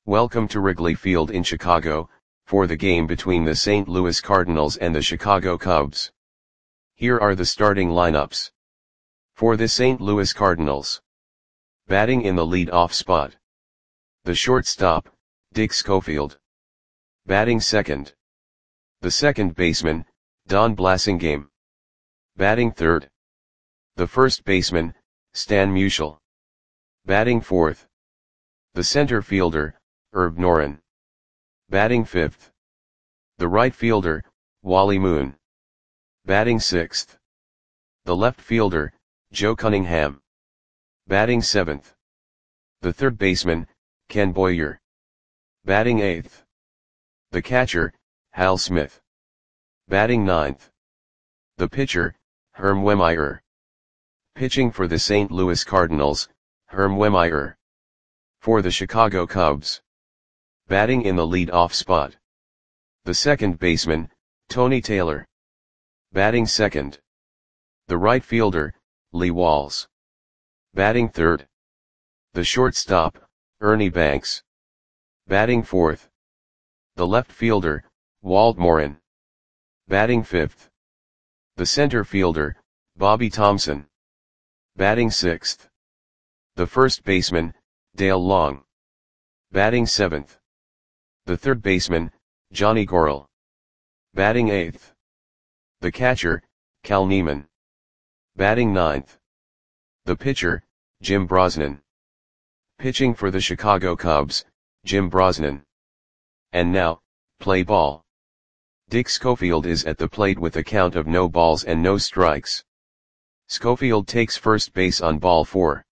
Welcome to Wrigley Field in Chicago, for the game between the St. Louis Cardinals and the Chicago Cubs. Here are the starting lineups. For the St. Louis Cardinals. Batting in the lead-off spot. The shortstop, Dick Schofield. Batting second. The second baseman, Don Blasingame. Batting third. The first baseman, Stan Musial. Batting fourth. The center fielder, Herb Noren. Batting fifth. The right fielder, Wally Moon. Batting sixth. The left fielder, Joe Cunningham. Batting seventh. The third baseman, Ken Boyer. Batting eighth. The catcher, Hal Smith. Batting ninth. The pitcher, Herm Wehmeyer. Pitching for the St. Louis Cardinals, Herm Wehmeyer. For the Chicago Cubs. Batting in the lead-off spot. The second baseman, Tony Taylor. Batting second. The right fielder, Lee Walls. Batting third. The shortstop, Ernie Banks. Batting fourth. The left fielder, Walt Morin. Batting fifth. The center fielder, Bobby Thompson. Batting sixth. The first baseman, Dale Long. Batting seventh. The third baseman, Johnny Gorel. Batting eighth. The catcher, Cal Neiman. Batting ninth. The pitcher, Jim Brosnan. Pitching for the Chicago Cubs, Jim Brosnan. And now, play ball. Dick Schofield is at the plate with a count of no balls and no strikes. Schofield takes first base on ball 4.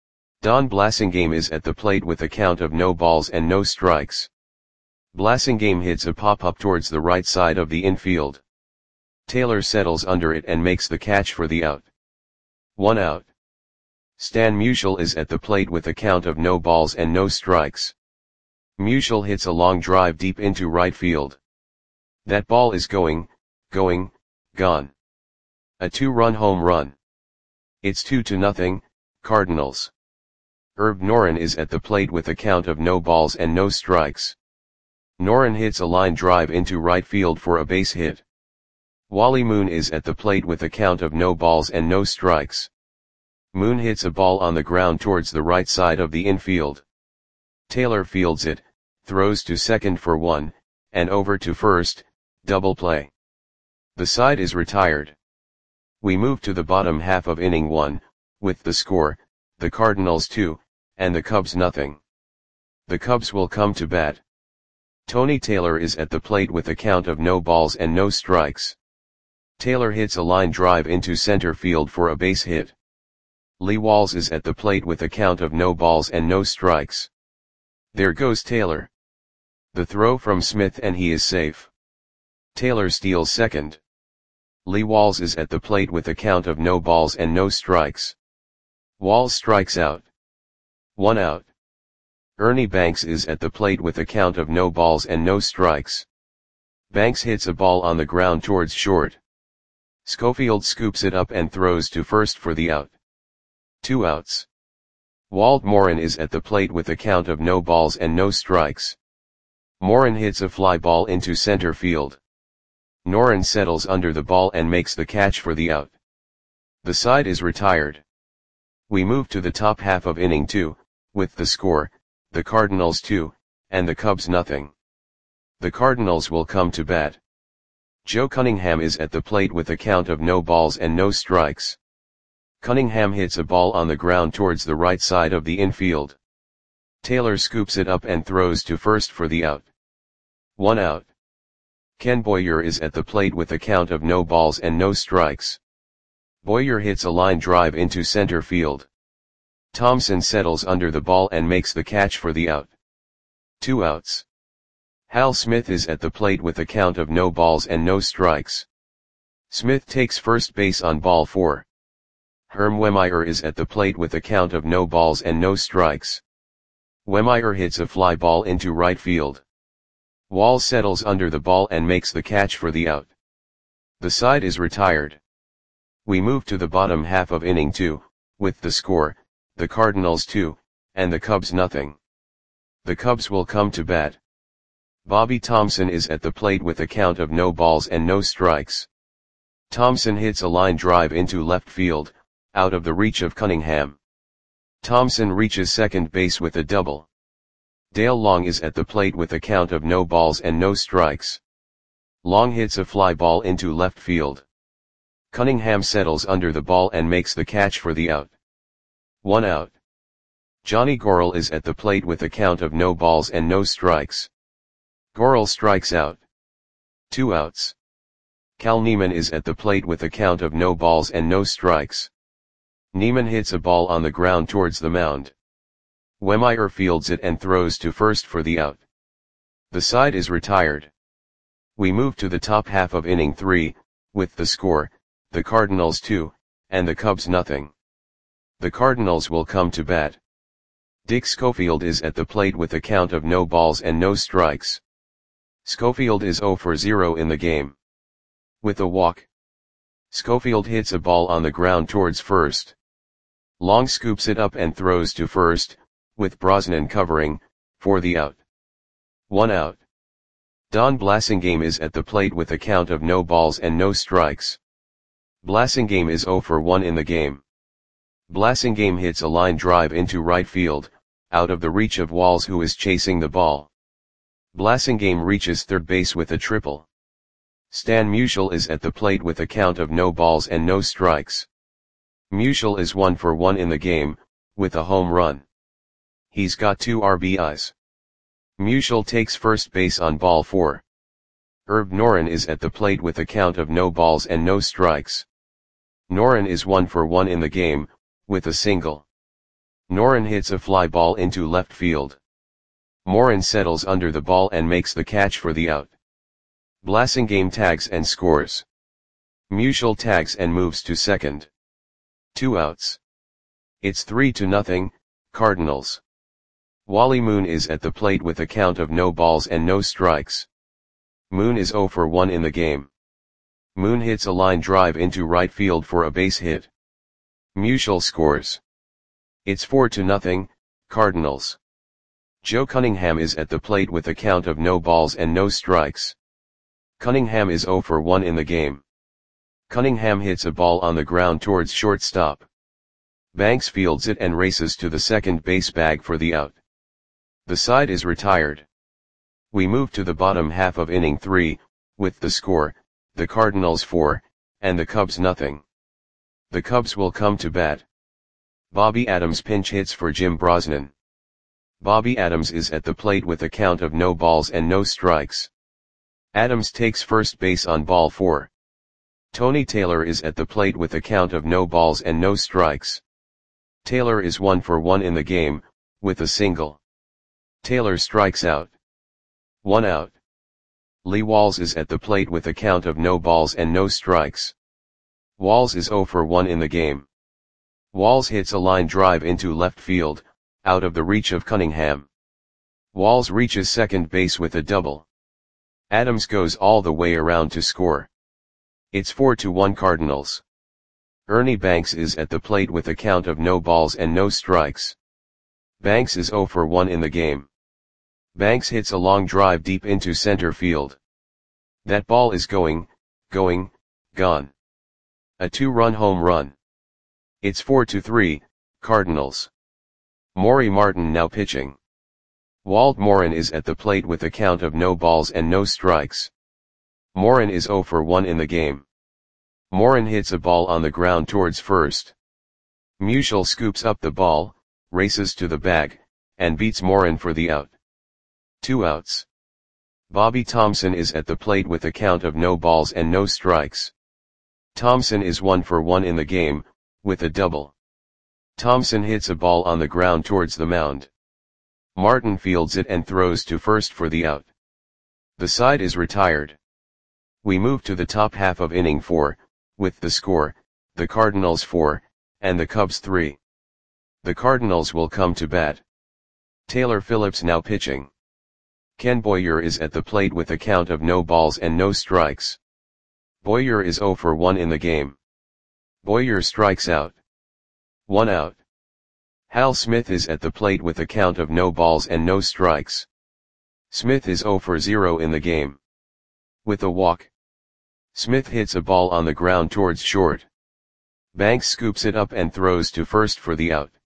Don Blasingame is at the plate with a count of no balls and no strikes. Blasingame hits a pop-up towards the right side of the infield. Taylor settles under it and makes the catch for the out. 1 out. Stan Musial is at the plate with a count of no balls and no strikes. Musial hits a long drive deep into right field. That ball is gone. A 2-run home run. It's 2-0, Cardinals. Herb Noren is at the plate with a count of no balls and no strikes. Noren hits a line drive into right field for a base hit. Wally Moon is at the plate with a count of no balls and no strikes. Moon hits a ball on the ground towards the right side of the infield. Taylor fields it, throws to second for 1, and over to first, double play. The side is retired. We move to the bottom half of inning 1, with the score, the Cardinals 2, and the Cubs 0. The Cubs will come to bat. Tony Taylor is at the plate with a count of no balls and no strikes. Taylor hits a line drive into center field for a base hit. Lee Walls is at the plate with a count of no balls and no strikes. There goes Taylor. The throw from Smith and he is safe. Taylor steals second. Lee Walls is at the plate with a count of no balls and no strikes. Walls strikes out. 1 out. Ernie Banks is at the plate with a count of no balls and no strikes. Banks hits a ball on the ground towards short. Schofield scoops it up and throws to first for the out. 2 outs. Walt Morin is at the plate with a count of no balls and no strikes. Morin hits a fly ball into center field. Noren settles under the ball and makes the catch for the out. The side is retired. We move to the top half of inning 2, with the score, the Cardinals 2, and the Cubs 0. The Cardinals will come to bat. Joe Cunningham is at the plate with a count of no balls and no strikes. Cunningham hits a ball on the ground towards the right side of the infield. Taylor scoops it up and throws to first for the out. 1 out. Ken Boyer is at the plate with a count of no balls and no strikes. Boyer hits a line drive into center field. Thompson settles under the ball and makes the catch for the out. 2 outs. Hal Smith is at the plate with a count of no balls and no strikes. Smith takes first base on ball 4. Herm Wehmeyer is at the plate with a count of no balls and no strikes. Wehmeyer hits a fly ball into right field. Wall settles under the ball and makes the catch for the out. The side is retired. We move to the bottom half of inning 2, with the score, the Cardinals 2, and the Cubs 0. The Cubs will come to bat. Bobby Thomson is at the plate with a count of no balls and no strikes. Thomson hits a line drive into left field, out of the reach of Cunningham. Thomson reaches second base with a double. Dale Long is at the plate with a count of no balls and no strikes. Long hits a fly ball into left field. Cunningham settles under the ball and makes the catch for the out. 1 out. Johnny Gorel is at the plate with a count of no balls and no strikes. Gorel strikes out. 2 outs. Cal Neiman is at the plate with a count of no balls and no strikes. Neiman hits a ball on the ground towards the mound. Wehmeyer fields it and throws to first for the out. The side is retired. We move to the top half of inning 3, with the score, the Cardinals 2, and the Cubs nothing. The Cardinals will come to bat. Dick Schofield is at the plate with a count of no balls and no strikes. Schofield is 0 for 0 in the game. With a walk. Schofield hits a ball on the ground towards first. Long scoops it up and throws to first, with Brosnan covering, for the out. 1 out. Don Blasingame is at the plate with a count of no balls and no strikes. Blasingame is 0 for 1 in the game. Blasingame hits a line drive into right field, out of the reach of Walls, who is chasing the ball. Blasingame reaches third base with a triple. Stan Musial is at the plate with a count of no balls and no strikes. Musial is 1 for 1 in the game, with a home run. He's got 2 RBIs. Musial takes first base on ball 4. Herb Noren is at the plate with a count of no balls and no strikes. Noren is 1 for 1 in the game, with a single. Noren hits a fly ball into left field. Morin settles under the ball and makes the catch for the out. Blasingame tags and scores. Musial tags and moves to second. 2 outs. It's 3-0, Cardinals. Wally Moon is at the plate with a count of no balls and no strikes. Moon is 0 for 1 in the game. Moon hits a line drive into right field for a base hit. Musial scores. It's 4-0, Cardinals. Joe Cunningham is at the plate with a count of no balls and no strikes. Cunningham is 0 for 1 in the game. Cunningham hits a ball on the ground towards shortstop. Banks fields it and races to the second base bag for the out. The side is retired. We move to the bottom half of inning 3, with the score, the Cardinals 4, and the Cubs nothing. The Cubs will come to bat. Bobby Adams pinch hits for Jim Brosnan. Bobby Adams is at the plate with a count of no balls and no strikes. Adams takes first base on ball 4. Tony Taylor is at the plate with a count of no balls and no strikes. Taylor is 1 for 1 in the game, with a single. Taylor strikes out. 1 out. Lee Walls is at the plate with a count of no balls and no strikes. Walls is 0 for 1 in the game. Walls hits a line drive into left field, out of the reach of Cunningham. Walls reaches second base with a double. Adams goes all the way around to score. It's 4-1 Cardinals. Ernie Banks is at the plate with a count of no balls and no strikes. Banks is 0 for 1 in the game. Banks hits a long drive deep into center field. That ball is going, gone. A 2-run home run. It's 4-3, Cardinals. Maury Martin now pitching. Walt Morin is at the plate with a count of no balls and no strikes. Morin is 0 for 1 in the game. Morin hits a ball on the ground towards first. Musial scoops up the ball, races to the bag, and beats Morin for the out. 2 outs. Bobby Thomson is at the plate with a count of no balls and no strikes. Thomson is 1 for 1 in the game, with a double. Thomson hits a ball on the ground towards the mound. Martin fields it and throws to first for the out. The side is retired. We move to the top half of inning 4, with the score, the Cardinals 4, and the Cubs 3. The Cardinals will come to bat. Taylor Phillips now pitching. Ken Boyer is at the plate with a count of no balls and no strikes. Boyer is 0 for 1 in the game. Boyer strikes out. 1 out. Hal Smith is at the plate with a count of no balls and no strikes. Smith is 0 for 0 in the game. With a walk, Smith hits a ball on the ground towards short. Banks scoops it up and throws to first for the out.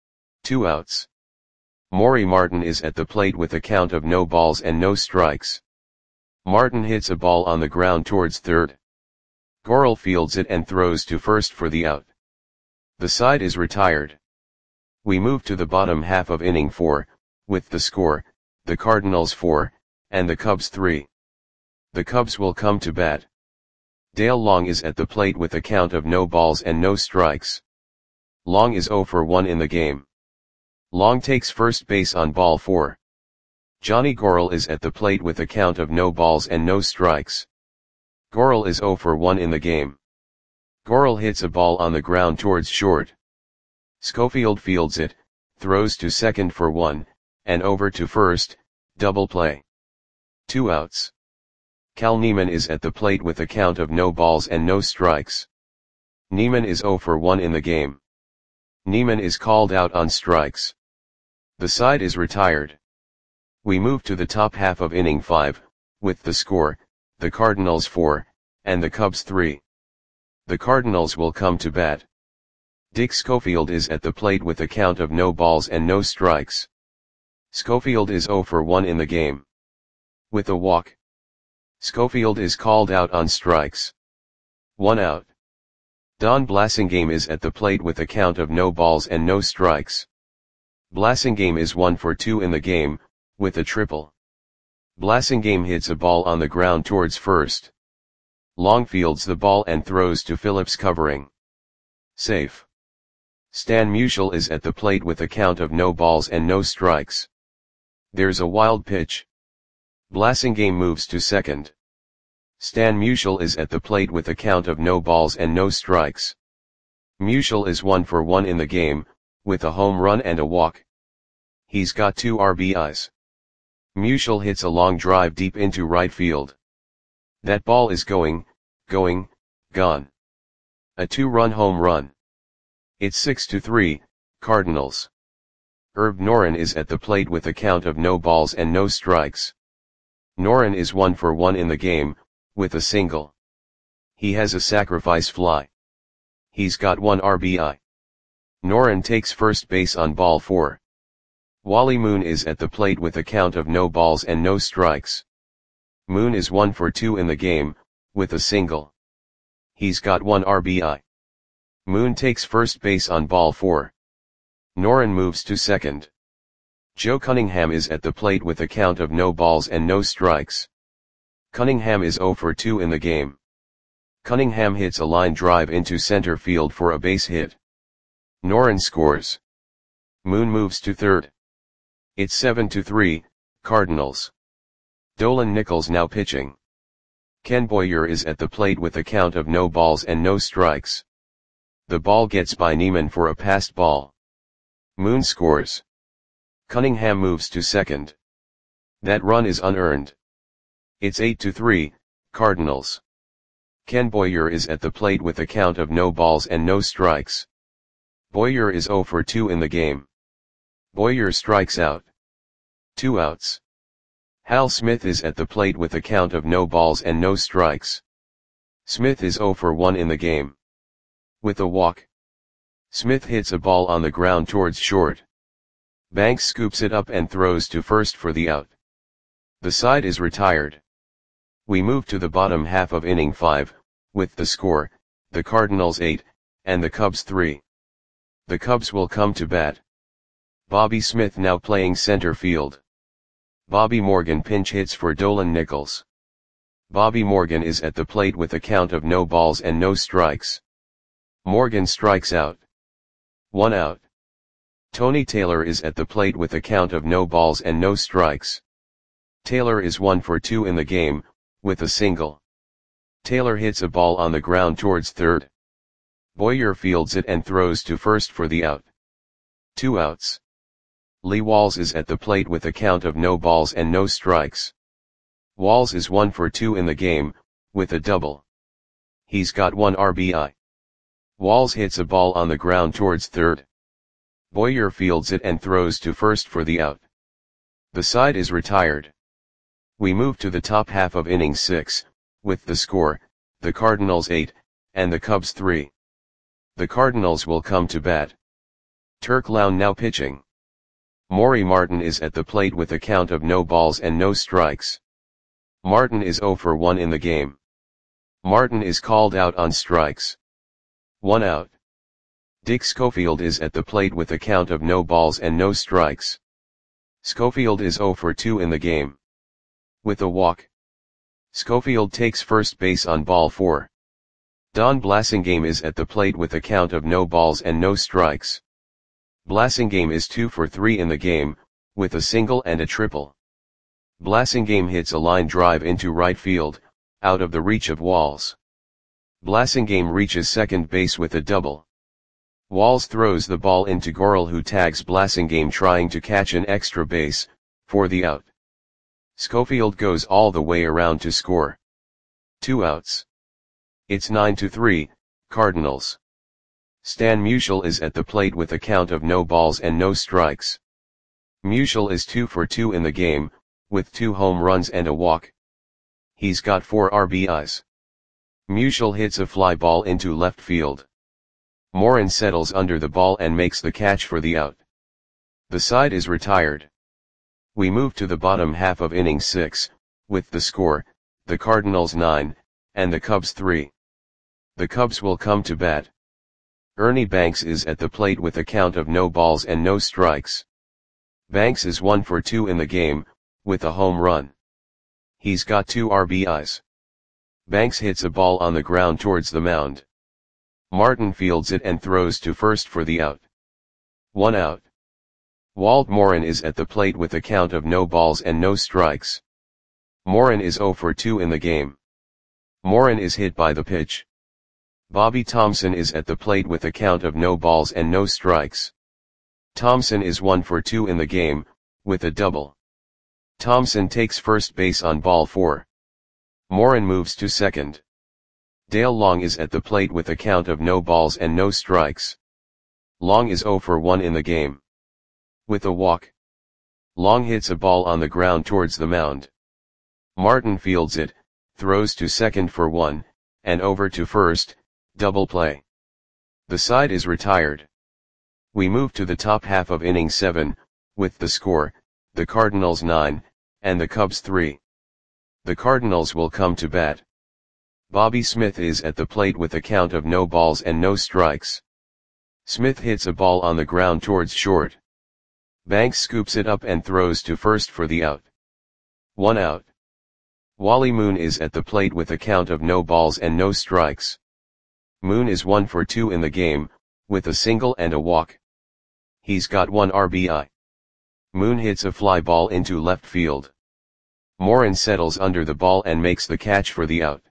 2 outs. Maury Martin is at the plate with a count of no balls and no strikes. Martin hits a ball on the ground towards third. Gorel fields it and throws to first for the out. The side is retired. We move to the bottom half of inning 4, with the score, the Cardinals 4, and the Cubs 3. The Cubs will come to bat. Dale Long is at the plate with a count of no balls and no strikes. Long is 0 for 1 in the game. Long takes first base on ball 4. Johnny Gorel is at the plate with a count of no balls and no strikes. Gorel is 0 for 1 in the game. Gorel hits a ball on the ground towards short. Schofield fields it, throws to second for 1, and over to first, double play. 2 outs. Cal Neiman is at the plate with a count of no balls and no strikes. Neiman is 0 for 1 in the game. Neiman is called out on strikes. The side is retired. We move to the top half of inning 5, with the score, the Cardinals 4, and the Cubs 3. The Cardinals will come to bat. Dick Schofield is at the plate with a count of no balls and no strikes. Schofield is 0 for 1 in the game. With a walk, Schofield is called out on strikes. 1 out. Don Blasingame is at the plate with a count of no balls and no strikes. Blasingame is 1 for 2 in the game, with a triple. Blasingame hits a ball on the ground towards first. Long fields the ball and throws to Phillips covering. Safe. Stan Musial is at the plate with a count of no balls and no strikes. There's a wild pitch. Blasingame moves to second. Stan Musial is at the plate with a count of no balls and no strikes. Musial is 1 for 1 in the game, with a home run and a walk. He's got 2 RBIs. Musial hits a long drive deep into right field. That ball is gone. A 2-run home run. It's 6-3, Cardinals. Herb Noren is at the plate with a count of no balls and no strikes. Noren is 1 for 1 in the game, with a single. He has a sacrifice fly. He's got 1 RBI. Noren takes first base on ball 4. Wally Moon is at the plate with a count of no balls and no strikes. Moon is 1 for 2 in the game, with a single. He's got 1 RBI. Moon takes first base on ball 4. Noren moves to second. Joe Cunningham is at the plate with a count of no balls and no strikes. Cunningham is 0 for 2 in the game. Cunningham hits a line drive into center field for a base hit. Noren scores. Moon moves to third. It's 7-3, Cardinals. Dolan Nichols now pitching. Ken Boyer is at the plate with a count of no balls and no strikes. The ball gets by Neiman for a passed ball. Moon scores. Cunningham moves to second. That run is unearned. It's 8-3, Cardinals. Ken Boyer is at the plate with a count of no balls and no strikes. Boyer is 0 for 2 in the game. Boyer strikes out. 2 outs. Hal Smith is at the plate with a count of no balls and no strikes. Smith is 0 for 1 in the game. With a walk, Smith hits a ball on the ground towards short. Banks scoops it up and throws to first for the out. The side is retired. We move to the bottom half of inning 5, with the score, the Cardinals 8, and the Cubs 3. The Cubs will come to bat. Bobby Smith now playing center field. Bobby Morgan pinch hits for Dolan Nichols. Bobby Morgan is at the plate with a count of no balls and no strikes. Morgan strikes out. 1 out. Tony Taylor is at the plate with a count of no balls and no strikes. Taylor is 1 for 2 in the game, with a single. Taylor hits a ball on the ground towards third. Boyer fields it and throws to first for the out. 2 outs. Lee Walls is at the plate with a count of no balls and no strikes. Walls is 1 for 2 in the game, with a double. He's got 1 RBI. Walls hits a ball on the ground towards third. Boyer fields it and throws to first for the out. The side is retired. We move to the top half of inning 6, with the score, the Cardinals 8, and the Cubs 3. The Cardinals will come to bat. Turk Lown now pitching. Maury Martin is at the plate with a count of no balls and no strikes. Martin is 0 for 1 in the game. Martin is called out on strikes. 1 out. Dick Schofield is at the plate with a count of no balls and no strikes. Schofield is 0 for 2 in the game. With a walk. Schofield takes first base on ball 4. Don Blasingame is at the plate with a count of no balls and no strikes. Blasingame is 2 for 3 in the game, with a single and a triple. Blasingame hits a line drive into right field, out of the reach of Walls. Blasingame reaches second base with a double. Walls throws the ball into Gorel, who tags Blasingame trying to catch an extra base, for the out. Schofield goes all the way around to score. 2 outs. It's 9-3, Cardinals. Stan Musial is at the plate with a count of no balls and no strikes. Musial is 2 for 2 in the game, with 2 home runs and a walk. He's got 4 RBIs. Musial hits a fly ball into left field. Morin settles under the ball and makes the catch for the out. The side is retired. We move to the bottom half of inning 6, with the score, the Cardinals 9, and the Cubs 3. The Cubs will come to bat. Ernie Banks is at the plate with a count of no balls and no strikes. Banks is 1 for 2 in the game, with a home run. He's got 2 RBIs. Banks hits a ball on the ground towards the mound. Martin fields it and throws to first for the out. 1 out. Walt Morin is at the plate with a count of no balls and no strikes. Morin is 0 for 2 in the game. Morin is hit by the pitch. Bobby Thompson is at the plate with a count of no balls and no strikes. Thompson is 1 for 2 in the game, with a double. Thompson takes first base on ball 4. Morin moves to second. Dale Long is at the plate with a count of no balls and no strikes. Long is 0 for 1 in the game. With a walk. Long hits a ball on the ground towards the mound. Martin fields it, throws to second for 1, and over to first, double play. The side is retired. We move to the top half of inning 7, with the score, the Cardinals 9, and the Cubs 3. The Cardinals will come to bat. Bobby Smith is at the plate with a count of no balls and no strikes. Smith hits a ball on the ground towards short. Banks scoops it up and throws to first for the out. 1 out. Wally Moon is at the plate with a count of no balls and no strikes. Moon is 1 for 2 in the game, with a single and a walk. He's got 1 RBI. Moon hits a fly ball into left field. Morin settles under the ball and makes the catch for the out.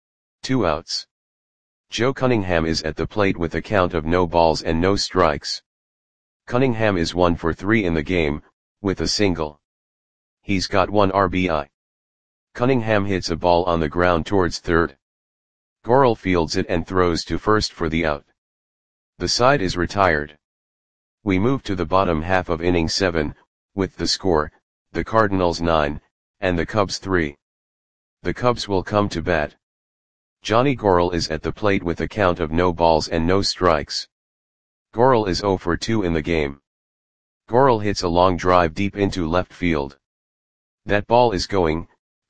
2 outs. Joe Cunningham is at the plate with a count of no balls and no strikes. Cunningham is 1 for 3 in the game, with a single. He's got 1 RBI. Cunningham hits a ball on the ground towards third. Gorel fields it and throws to first for the out. The side is retired. We move to the bottom half of inning 7, with the score, the Cardinals 9, and the Cubs 3. The Cubs will come to bat. Johnny Gorel is at the plate with a count of no balls and no strikes. Gorel is 0 for 2 in the game. Gorel hits a long drive deep into left field. That ball is gone.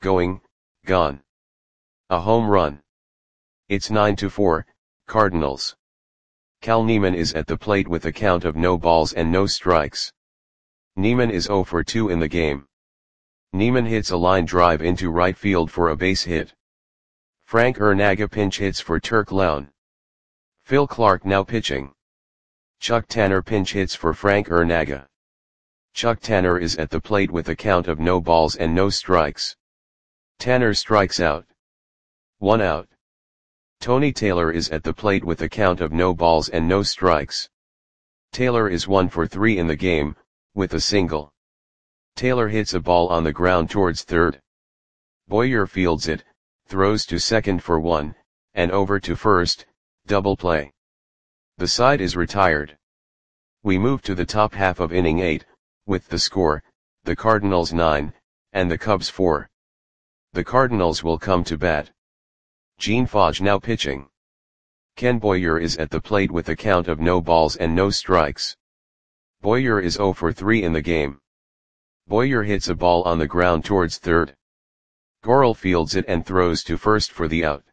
A home run. It's 9-4, Cardinals. Cal Neiman is at the plate with a count of no balls and no strikes. Neiman is 0 for 2 in the game. Neiman hits a line drive into right field for a base hit. Frank Ernaga pinch hits for Turk Lown. Phil Clark now pitching. Chuck Tanner pinch hits for Frank Ernaga. Chuck Tanner is at the plate with a count of no balls and no strikes. Tanner strikes out. 1 out. Tony Taylor is at the plate with a count of no balls and no strikes. Taylor is 1 for 3 in the game, with a single. Taylor hits a ball on the ground towards third. Boyer fields it, throws to second for 1, and over to first, double play. The side is retired. We move to the top half of inning 8, with the score, the Cardinals 9, and the Cubs 4. The Cardinals will come to bat. Gene Fodge now pitching. Ken Boyer is at the plate with a count of no balls and no strikes. Boyer is 0 for 3 in the game. Boyer hits a ball on the ground towards third. Gorel fields it and throws to first for the out.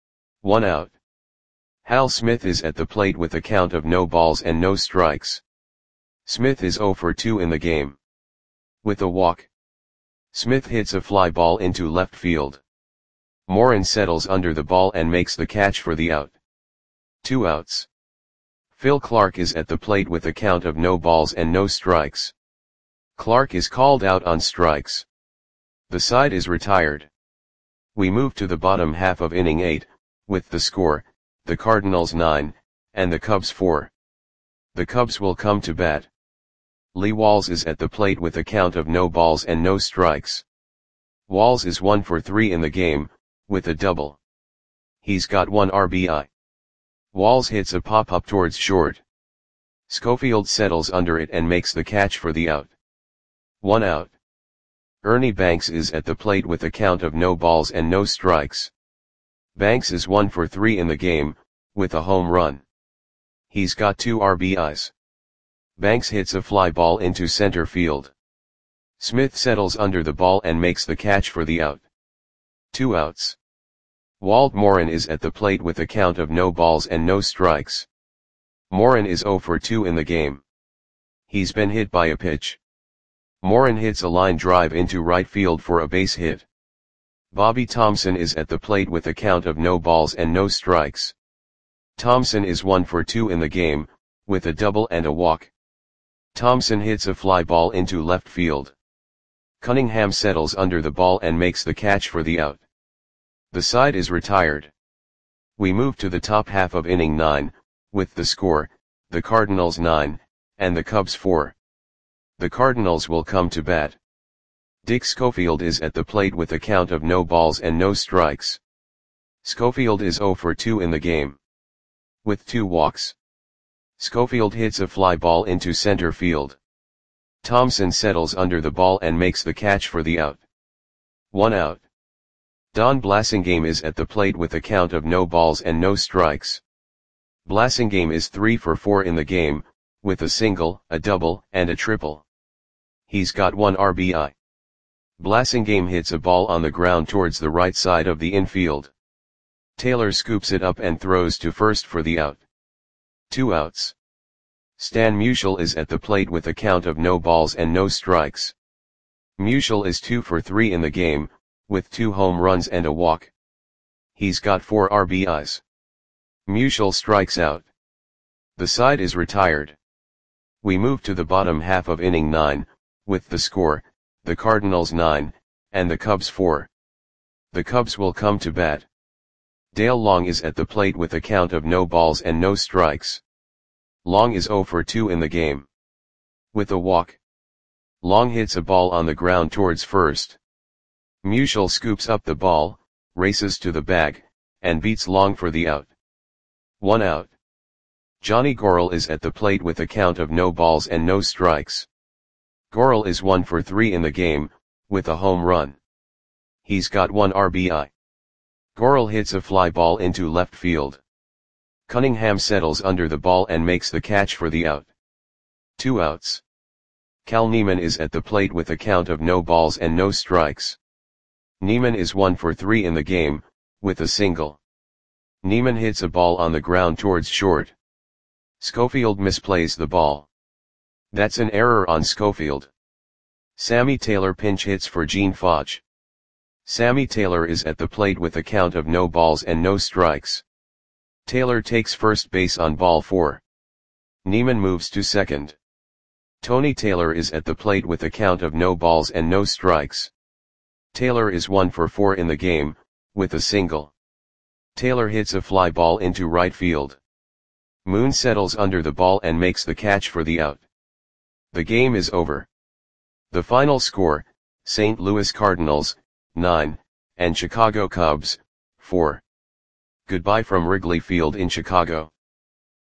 1 out. Hal Smith is at the plate with a count of no balls and no strikes. Smith is 0 for 2 in the game. With a walk, Smith hits a fly ball into left field. Morin settles under the ball and makes the catch for the out. 2 outs. Phil Clark is at the plate with a count of no balls and no strikes. Clark is called out on strikes. The side is retired. We move to the bottom half of inning 8, with the score, the Cardinals 9, and the Cubs 4. The Cubs will come to bat. Lee Walls is at the plate with a count of no balls and no strikes. Walls is 1 for 3 in the game, with a double. He's got 1 RBI. Walls hits a pop-up towards short. Schofield settles under it and makes the catch for the out. 1 out. Ernie Banks is at the plate with a count of no balls and no strikes. Banks is 1 for 3 in the game, with a home run. He's got 2 RBIs. Banks hits a fly ball into center field. Smith settles under the ball and makes the catch for the out. 2 outs. Walt Morin is at the plate with a count of no balls and no strikes. Morin is 0 for 2 in the game. He's been hit by a pitch. Morin hits a line drive into right field for a base hit. Bobby Thompson is at the plate with a count of no balls and no strikes. Thompson is 1 for 2 in the game, with a double and a walk. Thompson hits a fly ball into left field. Cunningham settles under the ball and makes the catch for the out. The side is retired. We move to the top half of inning 9, with the score, the Cardinals 9, and the Cubs 4. The Cardinals will come to bat. Dick Schofield is at the plate with a count of no balls and no strikes. Schofield is 0 for 2 in the game. With 2 walks. Schofield hits a fly ball into center field. Thompson settles under the ball and makes the catch for the out. 1 out. Don Blasingame is at the plate with a count of no balls and no strikes. Blasingame is 3 for 4 in the game, with a single, a double, and a triple. He's got 1 RBI. Blasingame hits a ball on the ground towards the right side of the infield. Taylor scoops it up and throws to first for the out. 2 outs. Stan Musial is at the plate with a count of no balls and no strikes. Musial is 2 for 3 in the game, with 2 home runs and a walk. He's got 4 RBIs. Musial strikes out. The side is retired. We move to the bottom half of inning 9, with the score, the Cardinals 9, and the Cubs 4. The Cubs will come to bat. Dale Long is at the plate with a count of no balls and no strikes. Long is 0 for 2 in the game. With a walk. Long hits a ball on the ground towards first. Musial scoops up the ball, races to the bag, and beats Long for the out. 1 out. Johnny Gorel is at the plate with a count of no balls and no strikes. Gorel is 1 for 3 in the game, with a home run. He's got 1 RBI. Gorel hits a fly ball into left field. Cunningham settles under the ball and makes the catch for the out. 2 outs. Cal Neiman is at the plate with a count of no balls and no strikes. Neiman is 1 for 3 in the game, with a single. Neiman hits a ball on the ground towards short. Schofield misplays the ball. That's an error on Schofield. Sammy Taylor pinch hits for Gene Fodge. Sammy Taylor is at the plate with a count of no balls and no strikes. Taylor takes first base on ball 4. Neiman moves to second. Tony Taylor is at the plate with a count of no balls and no strikes. Taylor is 1 for 4 in the game, with a single. Taylor hits a fly ball into right field. Moon settles under the ball and makes the catch for the out. The game is over. The final score, St. Louis Cardinals, 9, and Chicago Cubs, 4. Goodbye from Wrigley Field in Chicago.